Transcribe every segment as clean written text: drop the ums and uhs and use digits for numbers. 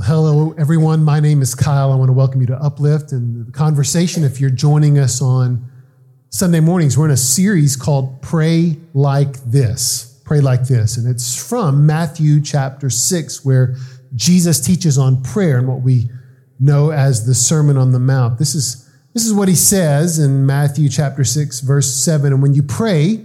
Well, hello, everyone. My name is Kyle. I want to welcome you to Uplift and the conversation. If you're joining us on Sunday mornings, we're in a series called Pray Like This. Pray Like This. And it's from Matthew chapter 6, where Jesus teaches on prayer and what we know as the Sermon on the Mount. This is what he says in Matthew chapter 6, verse 7. And when you pray,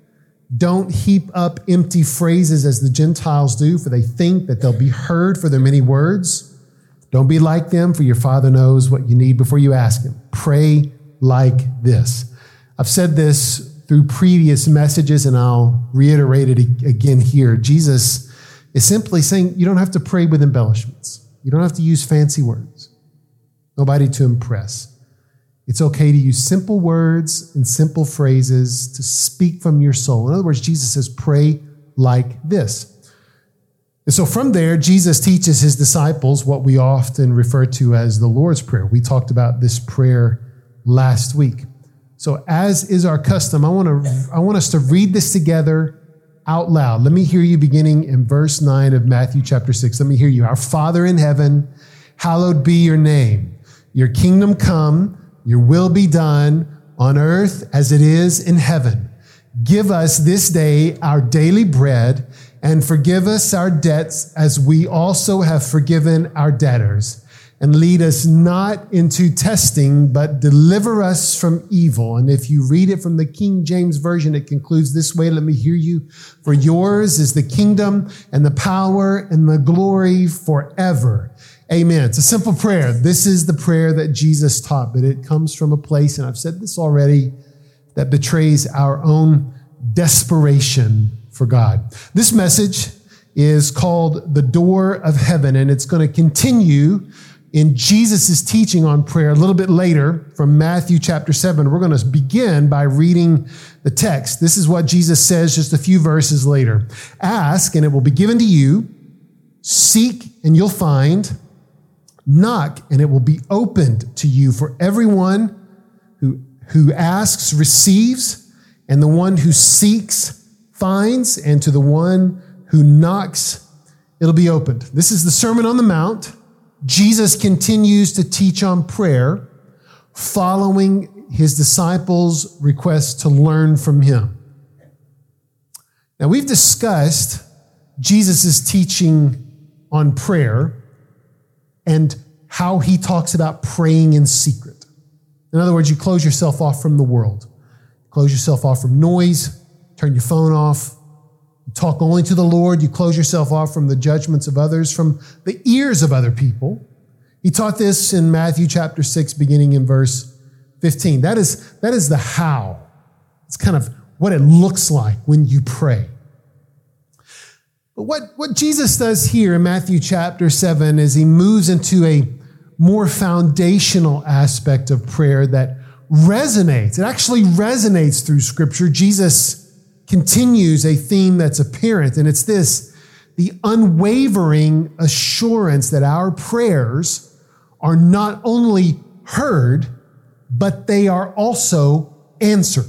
don't heap up empty phrases as the Gentiles do, for they think that they'll be heard for their many words. Don't be like them, for your Father knows what you need before you ask him. Pray like this. I've said this through previous messages, and I'll reiterate it again here. Jesus is simply saying you don't have to pray with embellishments. You don't have to use fancy words. Nobody to impress. It's okay to use simple words and simple phrases to speak from your soul. In other words, Jesus says, pray like this. And so from there, Jesus teaches his disciples what we often refer to as the Lord's Prayer. We talked about this prayer last week. So as is our custom, I want us to read this together out loud. Let me hear you beginning in verse 9 of Matthew chapter 6. Let me hear you. Our Father in heaven, hallowed be your name. Your kingdom come. Your will be done on earth as it is in heaven. Give us this day our daily bread, and forgive us our debts as we also have forgiven our debtors. And lead us not into testing, but deliver us from evil. And if you read it from the King James Version, it concludes this way. Let me hear you. For yours is the kingdom and the power and the glory forever. Amen. It's a simple prayer. This is the prayer that Jesus taught, but it comes from a place, and I've said this already, that betrays our own desperation for God. This message is called The Door of Heaven, and it's going to continue in Jesus' teaching on prayer a little bit later from Matthew chapter 7. We're going to begin by reading the text. This is what Jesus says just a few verses later. Ask, and it will be given to you. Seek, and you'll find. Knock, and it will be opened to you. For everyone who asks receives, and the one who seeks finds, and to the one who knocks, it'll be opened. This is the Sermon on the Mount. Jesus continues to teach on prayer, following his disciples' request to learn from him. Now, we've discussed Jesus' teaching on prayer and how he talks about praying in secret. In other words, you close yourself off from the world. Close yourself off from noise. Turn your phone off. You talk only to the Lord. You close yourself off from the judgments of others, from the ears of other people. He taught this in Matthew chapter 6, beginning in verse 15. That is the how. It's kind of what it looks like when you pray. But what Jesus does here in Matthew chapter 7 is he moves into a more foundational aspect of prayer that resonates. It actually resonates through Scripture. Jesus continues a theme that's apparent, and it's this: the unwavering assurance that our prayers are not only heard, but they are also answered.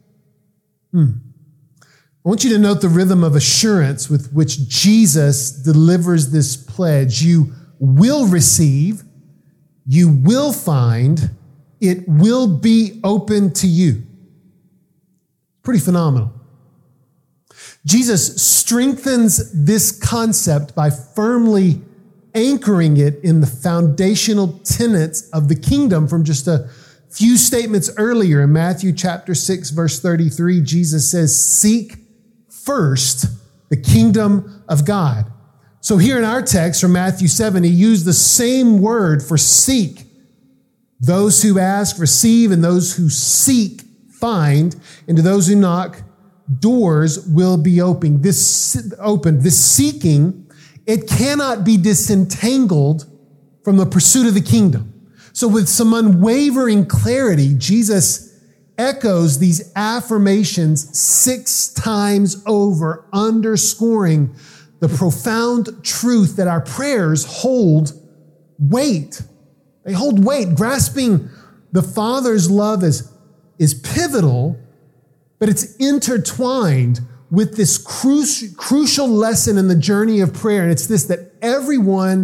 I want you to note the rhythm of assurance with which Jesus delivers this pledge. You will receive, you will find, it will be open to you. Pretty phenomenal. Jesus strengthens this concept by firmly anchoring it in the foundational tenets of the kingdom from just a few statements earlier. In Matthew chapter 6, verse 33, Jesus says, seek first the kingdom of God. So here in our text from Matthew 7, he used the same word for seek. Those who ask receive, and those who seek find, and to those who knock, doors will be open. This seeking, it cannot be disentangled from the pursuit of the kingdom. So with some unwavering clarity, Jesus echoes these affirmations 6 times over, underscoring the profound truth that our prayers hold weight. They hold weight. Grasping the Father's love is pivotal, but it's intertwined with this crucial lesson in the journey of prayer. And it's this, that everyone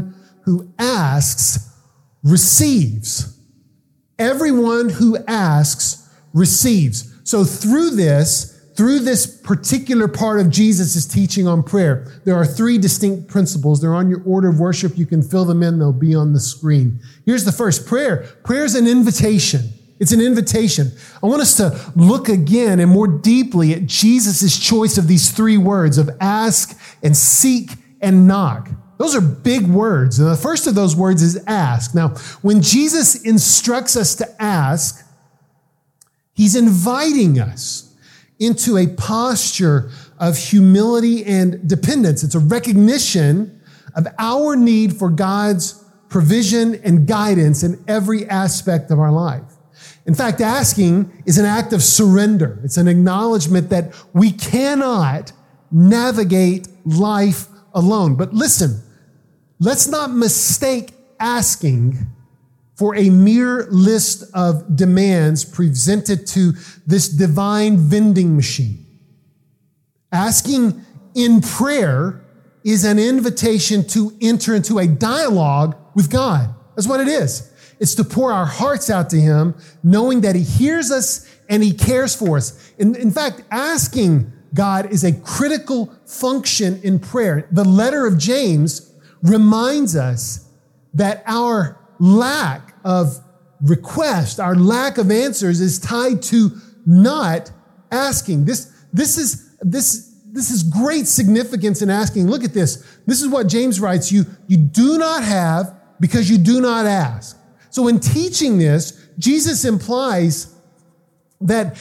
who asks receives. Everyone who asks receives. So through this particular part of Jesus' teaching on prayer, there are three distinct principles. They're on your order of worship. You can fill them in. They'll be on the screen. Here's the first. Prayer. Prayer is an invitation. It's an invitation. I want us to look again and more deeply at Jesus' choice of these three words of ask and seek and knock. Those are big words. And the first of those words is ask. Now, when Jesus instructs us to ask, he's inviting us into a posture of humility and dependence. It's a recognition of our need for God's provision and guidance in every aspect of our life. In fact, asking is an act of surrender. It's an acknowledgement that we cannot navigate life alone. But listen, let's not mistake asking for a mere list of demands presented to this divine vending machine. Asking in prayer is an invitation to enter into a dialogue with God. That's what it is. It's to pour our hearts out to him, knowing that he hears us and he cares for us. In fact, asking God is a critical function in prayer. The letter of James reminds us that our lack of request, our lack of answers is tied to not asking. This is great significance in asking. Look at this. This is what James writes. You do not have because you do not ask. So in teaching this, Jesus implies that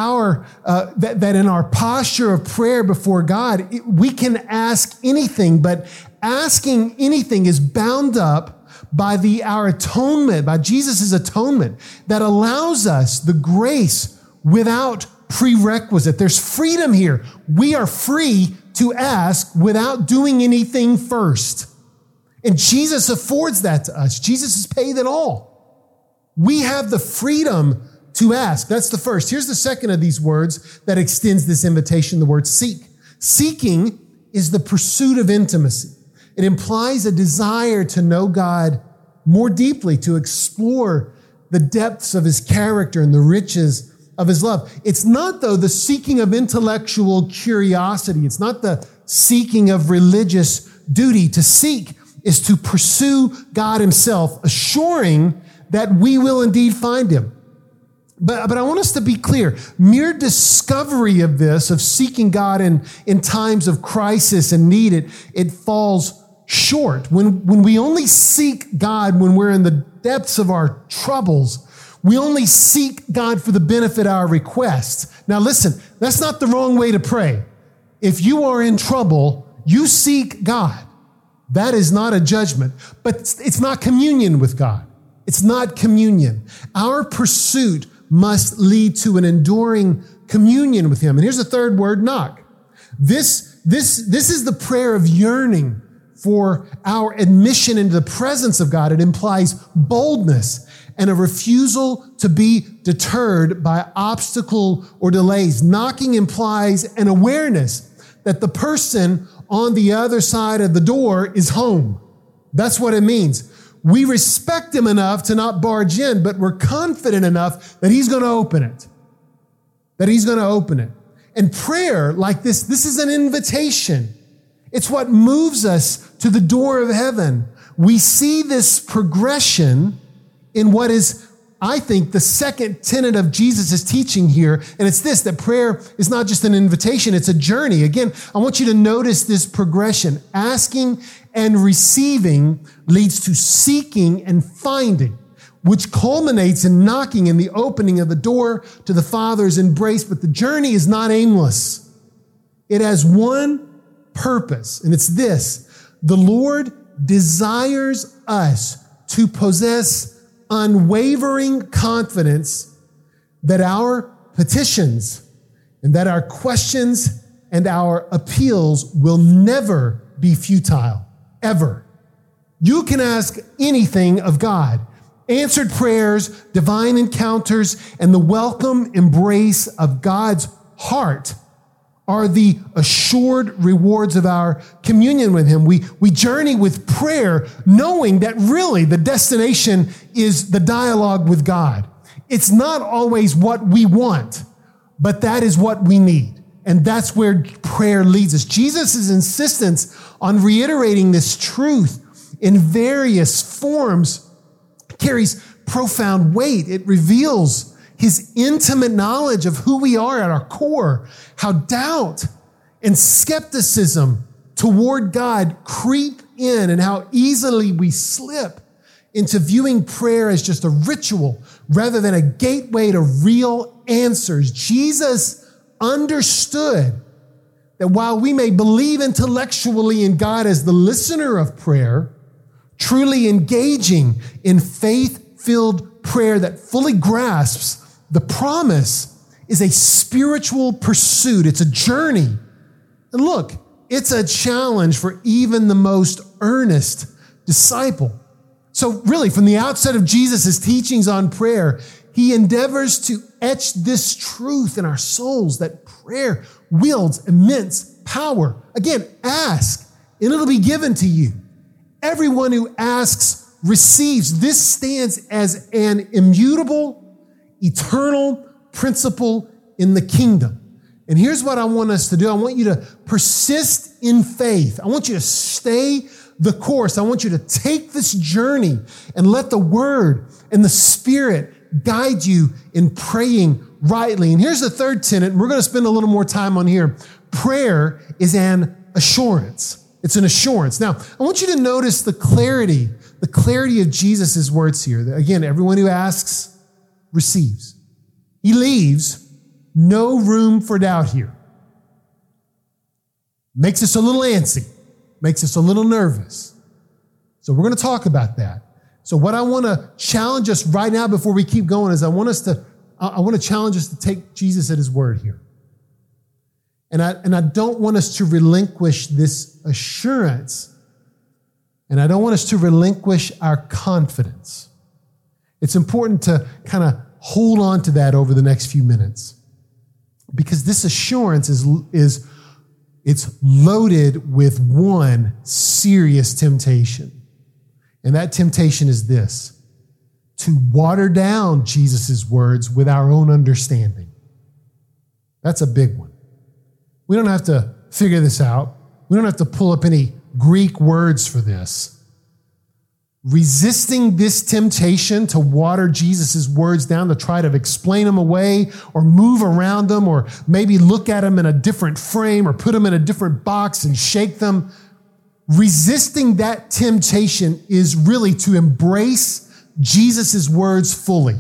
in our posture of prayer before God, we can ask anything, but asking anything is bound up by our atonement, by Jesus' atonement that allows us the grace without prerequisite. There's freedom here. We are free to ask without doing anything first. And Jesus affords that to us. Jesus has paid it all. We have the freedom to ask. That's the first. Here's the second of these words that extends this invitation, the word seek. Seeking is the pursuit of intimacy. It implies a desire to know God more deeply, to explore the depths of his character and the riches of his love. It's not, though, the seeking of intellectual curiosity. It's not the seeking of religious duty. To seek is to pursue God himself, assuring that we will indeed find him. But I want us to be clear. Mere discovery of this, of seeking God in times of crisis and need, it falls short. When we only seek God when we're in the depths of our troubles, we only seek God for the benefit of our requests. Now listen, that's not the wrong way to pray. If you are in trouble, you seek God. That is not a judgment, but it's not communion with God. It's not communion. Our pursuit must lead to an enduring communion with him. And here's the third word, knock. This is the prayer of yearning for our admission into the presence of God. It implies boldness and a refusal to be deterred by obstacle or delays. Knocking implies an awareness that the person on the other side of the door is home. That's what it means. We respect him enough to not barge in, but we're confident enough that he's going to open it. That he's going to open it. And prayer like this is an invitation. It's what moves us to the door of heaven. We see this progression in what is, I think, the second tenet of Jesus' teaching here. And it's this, that prayer is not just an invitation, it's a journey. Again, I want you to notice this progression. Asking and receiving leads to seeking and finding, which culminates in knocking and the opening of the door to the Father's embrace. But the journey is not aimless. It has one purpose, and it's this. The Lord desires us to possess unwavering confidence that our petitions and that our questions and our appeals will never be futile, ever. You can ask anything of God. Answered prayers, divine encounters, and the welcome embrace of God's heart are the assured rewards of our communion with him. We journey with prayer, knowing that really the destination is the dialogue with God. It's not always what we want, but that is what we need. And that's where prayer leads us. Jesus' insistence on reiterating this truth in various forms carries profound weight. It reveals his intimate knowledge of who we are at our core, how doubt and skepticism toward God creep in, and how easily we slip into viewing prayer as just a ritual rather than a gateway to real answers. Jesus understood that while we may believe intellectually in God as the listener of prayer, truly engaging in faith-filled prayer that fully grasps the promise is a spiritual pursuit. It's a journey. And look, it's a challenge for even the most earnest disciple. So really, from the outset of Jesus' teachings on prayer, he endeavors to etch this truth in our souls that prayer wields immense power. Again, ask, and it'll be given to you. Everyone who asks receives. This stands as an immutable, eternal principle in the kingdom. And here's what I want us to do. I want you to persist in faith. I want you to stay the course. I want you to take this journey and let the Word and the Spirit guide you in praying rightly. And here's the third tenet, and we're going to spend a little more time on here. Prayer is an assurance. It's an assurance. Now, I want you to notice the clarity of Jesus' words here. Again, everyone who asks receives. He leaves no room for doubt here. Makes us a little antsy, makes us a little nervous. So we're going to talk about that. So what I want to challenge us right now before we keep going is I want to challenge us to take Jesus at his word here. And I don't want us to relinquish this assurance, and I don't want us to relinquish our confidence. It's important to kind of hold on to that over the next few minutes, because this assurance is it's loaded with one serious temptation. And that temptation is this: to water down Jesus' words with our own understanding. That's a big one. We don't have to figure this out. We don't have to pull up any Greek words for this. Resisting this temptation to water Jesus' words down, to try to explain them away or move around them, or maybe look at them in a different frame or put them in a different box and shake them. Resisting that temptation is really to embrace Jesus' words fully.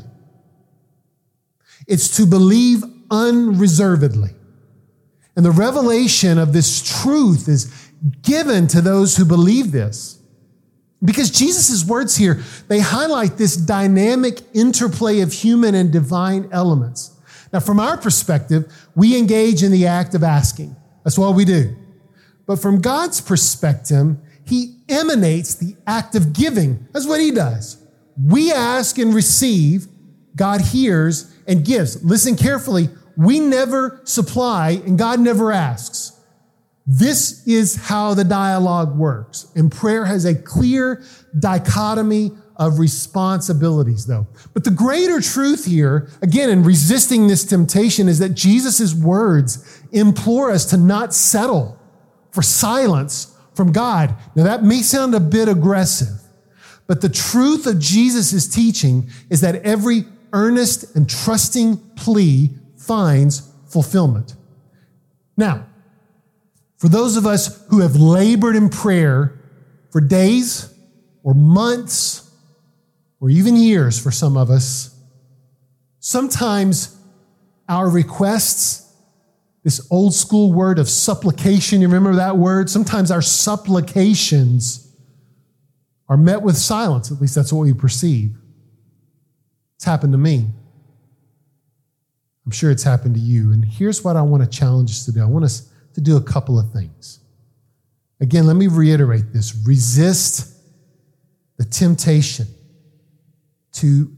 It's to believe unreservedly. And the revelation of this truth is given to those who believe this. Because Jesus' words here, they highlight this dynamic interplay of human and divine elements. Now, from our perspective, we engage in the act of asking. That's what we do. But from God's perspective, he emanates the act of giving. That's what he does. We ask and receive. God hears and gives. Listen carefully. We never supply and God never asks. This is how the dialogue works. And prayer has a clear dichotomy of responsibilities, though. But the greater truth here, again, in resisting this temptation, is that Jesus' words implore us to not settle for silence from God. Now, that may sound a bit aggressive, but the truth of Jesus' teaching is that every earnest and trusting plea finds fulfillment. Now, for those of us who have labored in prayer for days or months or even years for some of us, sometimes our requests, this old school word of supplication, you remember that word? Sometimes our supplications are met with silence. At least that's what we perceive. It's happened to me. I'm sure it's happened to you. And here's what I want to challenge us to do. I want us to do a couple of things. Again, let me reiterate this. Resist the temptation to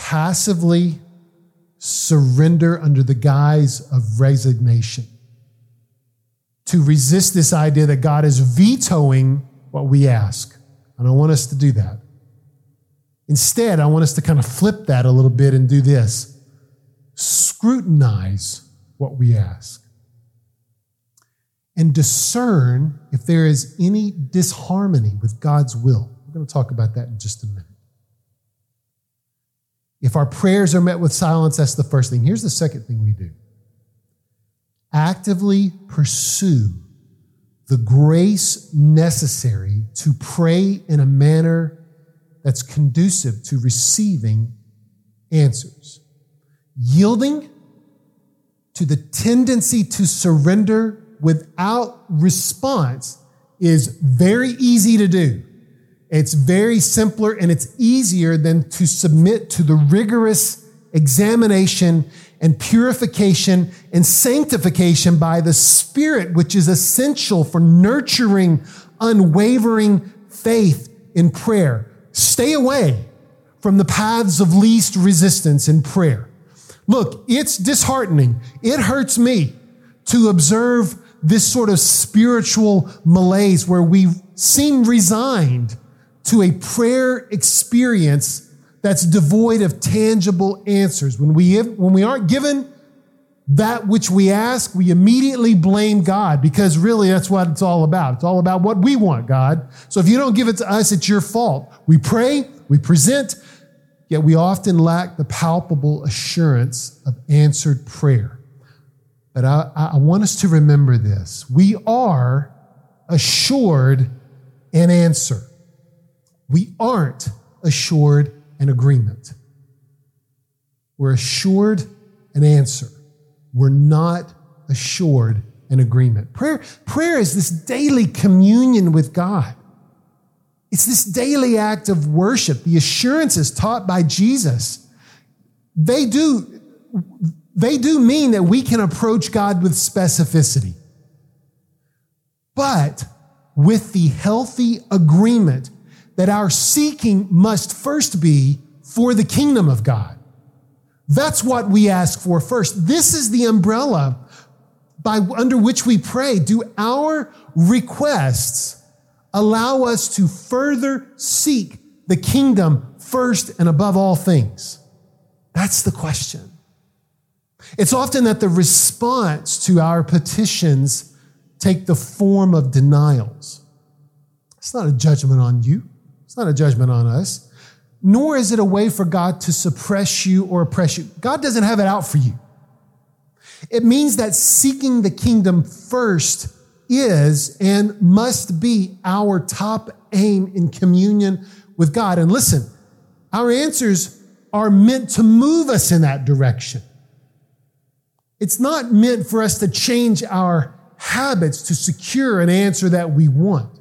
passively surrender under the guise of resignation. to resist this idea that God is vetoing what we ask. I don't want us to do that. Instead, I want us to kind of flip that a little bit and do this. Scrutinize what we ask and discern if there is any disharmony with God's will. We're going to talk about that in just a minute. If our prayers are met with silence, that's the first thing. Here's the second thing we do. Actively pursue the grace necessary to pray in a manner that's conducive to receiving answers. Yielding to the tendency to surrender without response is very easy to do. It's very simpler and it's easier than to submit to the rigorous examination and purification and sanctification by the Spirit, which is essential for nurturing unwavering faith in prayer. Stay away from the paths of least resistance in prayer. Look, it's disheartening. It hurts me to observe this sort of spiritual malaise where we seem resigned to a prayer experience that's devoid of tangible answers. When we aren't given that which we ask, we immediately blame God because really that's what it's all about. It's all about what we want, God. So if you don't give it to us, it's your fault. We pray, we present, yet we often lack the palpable assurance of answered prayer. But I want us to remember this. We are assured an answer. We aren't assured an agreement. We're assured an answer. We're not assured an agreement. Prayer is this daily communion with God. It's this daily act of worship. The assurances taught by Jesus, they do mean that we can approach God with specificity, but with the healthy agreement that our seeking must first be for the kingdom of God. That's what we ask for first. This is the umbrella under which we pray. Do our requests allow us to further seek the kingdom first and above all things? That's the question. It's often that the response to our petitions take the form of denials. It's not a judgment on you. It's not a judgment on us. Nor is it a way for God to suppress you or oppress you. God doesn't have it out for you. It means that seeking the kingdom first is and must be our top aim in communion with God. And listen, our answers are meant to move us in that direction. It's not meant for us to change our habits to secure an answer that we want.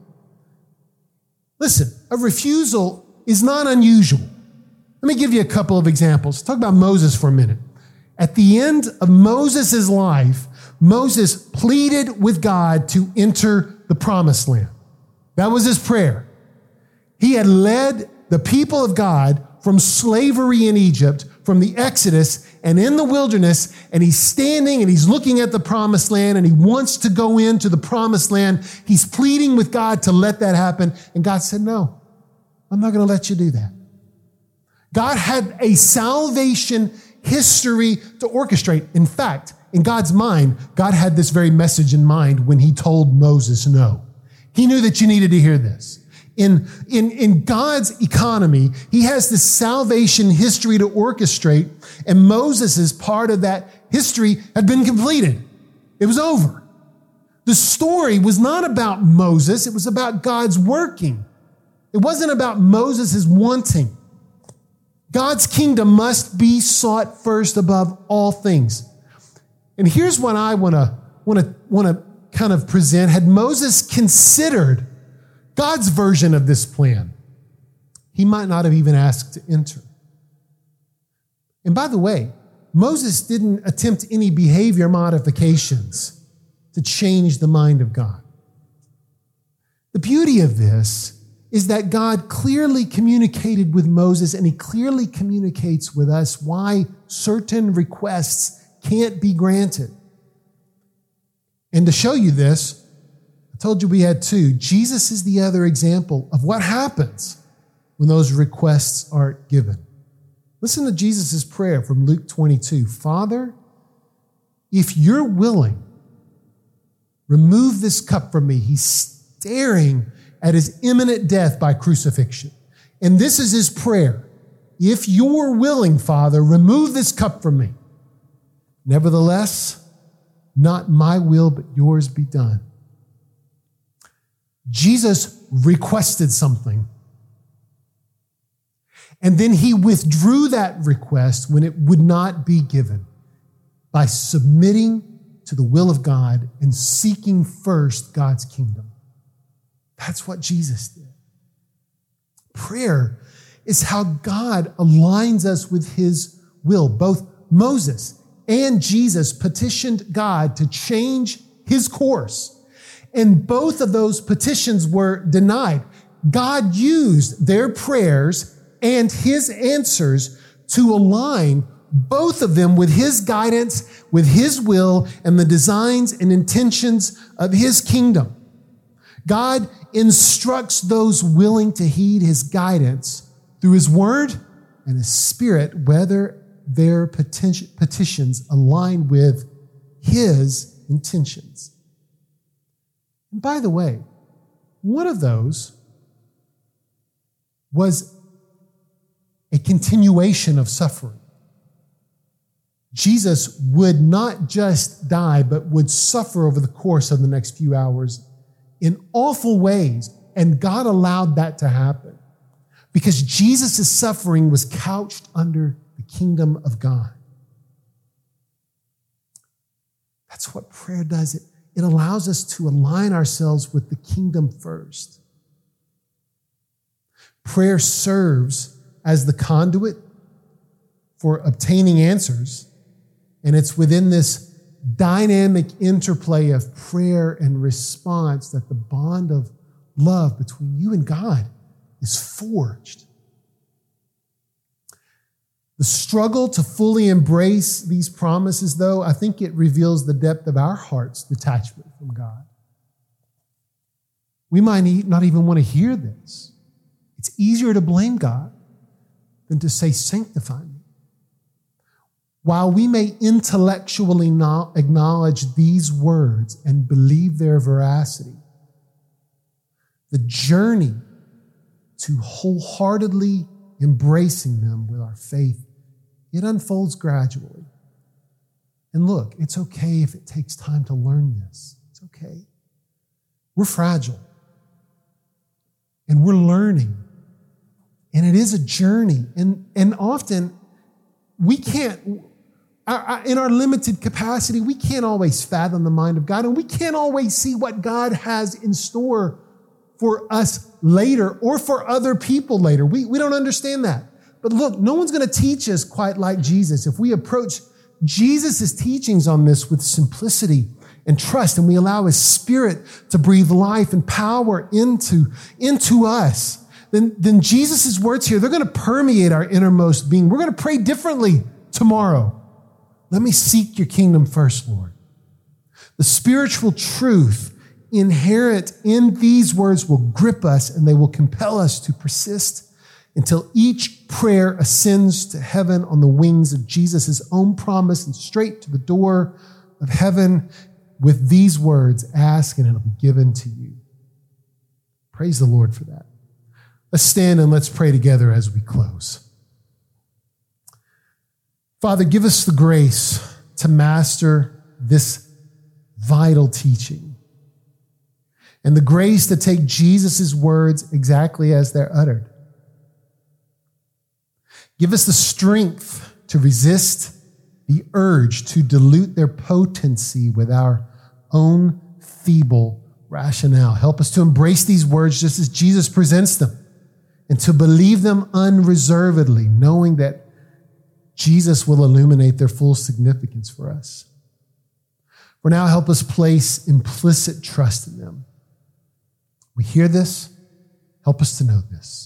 Listen, a refusal is not unusual. Let me give you a couple of examples. Talk about Moses for a minute. At the end of Moses' life, Moses pleaded with God to enter the promised land. That was his prayer. He had led the people of God from slavery in Egypt, from the Exodus, and in the wilderness, and he's standing and he's looking at the promised land and he wants to go into the promised land. He's pleading with God to let that happen. And God said, no, I'm not going to let you do that. God had a salvation history to orchestrate. In fact, in God's mind, God had this very message in mind when he told Moses no. He knew that you needed to hear this. In God's economy, he has this salvation history to orchestrate, and Moses' part of that history had been completed. It was over. The story was not about Moses. It was about God's working. It wasn't about Moses' wanting. God's kingdom must be sought first above all things. And here's what I want to kind of present. Had Moses considered God's version of this plan, he might not have even asked to enter. And by the way, Moses didn't attempt any behavior modifications to change the mind of God. The beauty of this is that God clearly communicated with Moses, and he clearly communicates with us why certain requests can't be granted. And to show you this, I told you we had two. Jesus is the other example of what happens when those requests aren't given. Listen to Jesus' prayer from Luke 22. Father, if you're willing, remove this cup from me. He's staring at his imminent death by crucifixion. And this is his prayer. If you're willing, Father, remove this cup from me. Nevertheless, not my will, but yours be done. Jesus requested something. And then he withdrew that request when it would not be given by submitting to the will of God and seeking first God's kingdom. That's what Jesus did. Prayer is how God aligns us with his will. Both Moses and Jesus petitioned God to change his course. And both of those petitions were denied. God used their prayers and his answers to align both of them with his guidance, with his will, and the designs and intentions of his kingdom. God instructs those willing to heed his guidance through his word and his spirit, whether their petitions align with his intentions. And by the way, one of those was a continuation of suffering. Jesus would not just die, but would suffer over the course of the next few hours in awful ways. And God allowed that to happen because Jesus' suffering was couched under the kingdom of God. That's what prayer does. It allows us to align ourselves with the kingdom first. Prayer serves as the conduit for obtaining answers. And it's within this dynamic interplay of prayer and response that the bond of love between you and God is forged. The struggle to fully embrace these promises, though, I think it reveals the depth of our heart's detachment from God. We might not even want to hear this. It's easier to blame God than to say, sanctify me. While we may intellectually not acknowledge these words and believe their veracity, the journey to wholeheartedly embracing them with our faith, it unfolds gradually. And look, it's okay if it takes time to learn this. It's okay. We're fragile. And we're learning. And it is a journey. And often we can't, in our limited capacity, we can't always fathom the mind of God. And we can't always see what God has in store for us later or for other people later. We don't understand that. But look, no one's going to teach us quite like Jesus. If we approach Jesus' teachings on this with simplicity and trust, and we allow his spirit to breathe life and power into us, then Jesus' words here, they're going to permeate our innermost being. We're going to pray differently tomorrow. Let me seek your kingdom first, Lord. The spiritual truth inherent in these words will grip us and they will compel us to persist until each prayer ascends to heaven on the wings of Jesus' own promise and straight to the door of heaven with these words, ask and it'll be given to you. Praise the Lord for that. Let's stand and let's pray together as we close. Father, give us the grace to master this vital teaching and the grace to take Jesus' words exactly as they're uttered. Give us the strength to resist the urge to dilute their potency with our own feeble rationale. Help us to embrace these words just as Jesus presents them and to believe them unreservedly, knowing that Jesus will illuminate their full significance for us. For now, help us place implicit trust in them. We hear this. Help us to know this.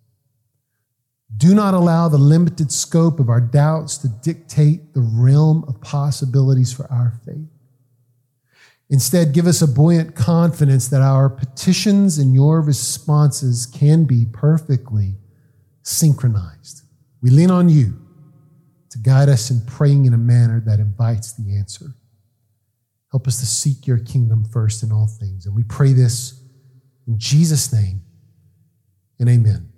Do not allow the limited scope of our doubts to dictate the realm of possibilities for our faith. Instead, give us a buoyant confidence that our petitions and your responses can be perfectly synchronized. We lean on you to guide us in praying in a manner that invites the answer. Help us to seek your kingdom first in all things. And we pray this in Jesus' name, and amen.